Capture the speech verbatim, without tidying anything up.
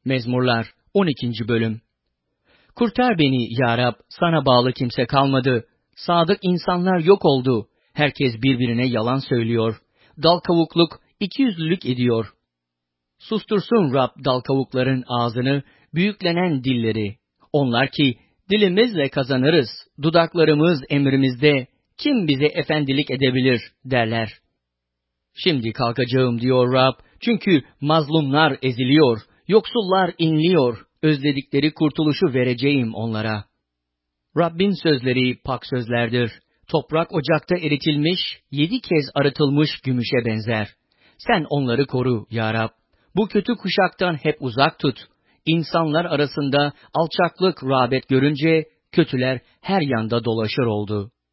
Mezmurlar on ikinci bölüm. Kurtar beni ya Rab, sana bağlı kimse kalmadı. Sadık insanlar yok oldu. Herkes birbirine yalan söylüyor. Dal kavukluk ikiyüzlülük ediyor. Sustursun Rab dal kavukların ağzını, büyüklenen dilleri. Onlar ki dilimizle kazanırız, dudaklarımız emrimizde, kim bize efendilik edebilir derler. Şimdi kalkacağım diyor Rab, çünkü mazlumlar eziliyor, yoksullar inliyor, özledikleri kurtuluşu vereceğim onlara. Rabbin sözleri pak sözlerdir. Toprak ocakta eritilmiş, yedi kez arıtılmış gümüşe benzer. Sen onları koru ya Rab. Bu kötü kuşaktan hep uzak tut. İnsanlar arasında alçaklık rağbet görünce, kötüler her yanda dolaşır oldu.